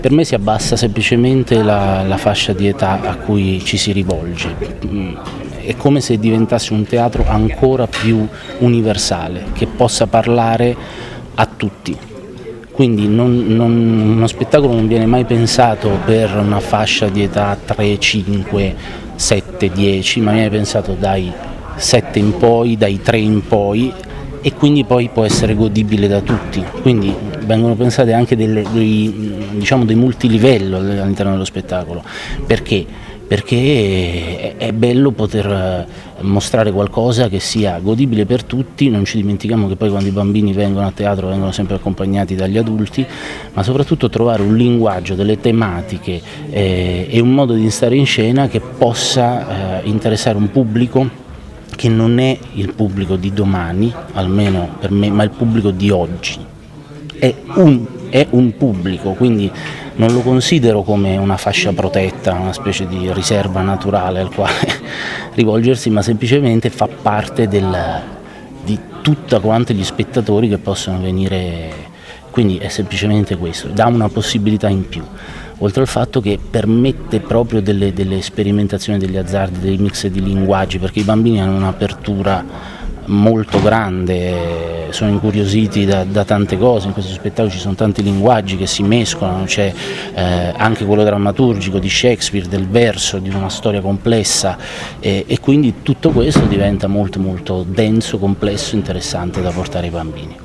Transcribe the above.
Per me si abbassa semplicemente la fascia di età a cui ci si rivolge. È come se diventasse un teatro ancora più universale, che possa parlare a tutti. Quindi uno spettacolo non viene mai pensato per una fascia di età 3, 5, 7, 10, ma viene pensato dai 7 in poi, dai 3 in poi, e quindi poi può essere godibile da tutti. Quindi vengono pensate anche dei multilivello all'interno dello spettacolo. Perché? Perché è bello poter mostrare qualcosa che sia godibile per tutti. Non ci dimentichiamo che poi quando i bambini vengono a teatro vengono sempre accompagnati dagli adulti, ma soprattutto trovare un linguaggio, delle tematiche e un modo di stare in scena che possa interessare un pubblico che non è il pubblico di domani, almeno per me, ma il pubblico di oggi. È un pubblico, quindi non lo considero come una fascia protetta, una specie di riserva naturale al quale rivolgersi, ma semplicemente fa parte di tutta quanti gli spettatori che possono venire, quindi è semplicemente questo, dà una possibilità in più. Oltre al fatto che permette proprio delle sperimentazioni, degli azzardi, dei mix di linguaggi, perché i bambini hanno un'apertura molto grande, sono incuriositi da tante cose. In questo spettacolo ci sono tanti linguaggi che si mescolano, c'è anche quello drammaturgico di Shakespeare, del verso, di una storia complessa, e quindi tutto questo diventa molto molto denso, complesso, interessante da portare ai bambini.